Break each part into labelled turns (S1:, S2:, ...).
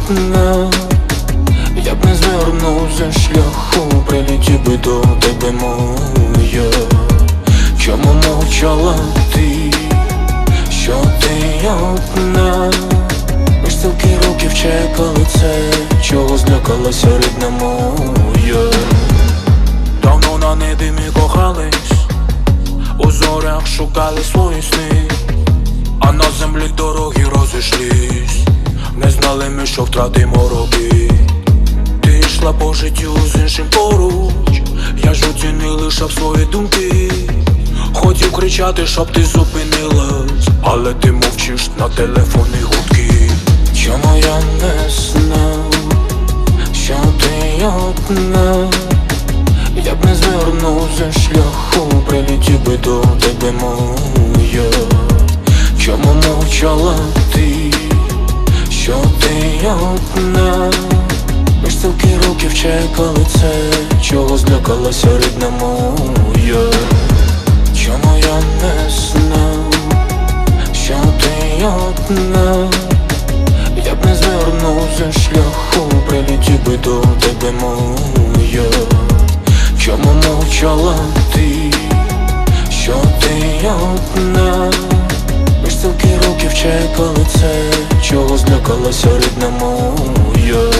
S1: одна. Я б не звернув зі шляху, прилетів би до тебе моя. Чому мовчала ти, що ти одна? Ми ж стільки років чекали це, чого злякалася рідна моя. Давно на небі ми кохались, у зорях шукали свої сни, а на землі дороги розійшлись. Не знали ми, що втратимо роки. Ти йшла по життю з іншим поруч, я ж у ціні лишав свої думки. Хотів кричати, щоб ти зупинилась, але ти мовчиш на телефонні гудки. Чому я не знав, що ти одна? Я б не звернув зі шляху, прилетів би до тебе моя. Чому мовчала ти, що ти одна? Ми ж стільки років чекали це, чого злякалася рідна моя. Чому я не знав, що ти одна? Я б не звернув зі шляху, прилетів би до тебе моя. Чому мовчала ти, що ти одна? Ми ж стільки років чекали це, чого злякалася рідна моя.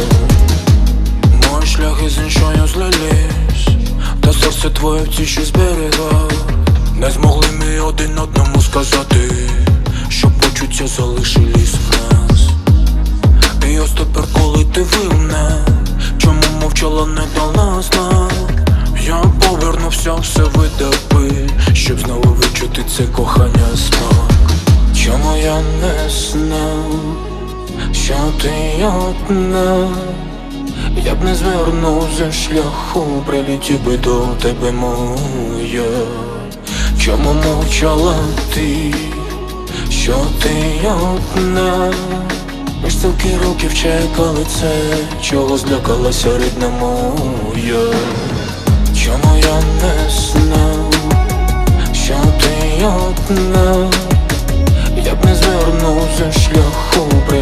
S1: Мої шляхи з іншою злились, та серце твоє в тиші зберегав. Не змогли ми один одному сказати, що почуття залишились в нас. І ось тепер, коли ти винна, чому мовчала, не дала знак? Я повернувся, все видав би, щоб знову відчути це кохання смак. Чому я не знав, що ти одна? Я б не звернув зі шляху, прилетів би до тебе моя. Чому мовчала ти, що ти одна? Ми ж стільки років чекали це, чого злякалася рідна моя. Чому я не знав, що ти одна? Я б не звернув зі шляху,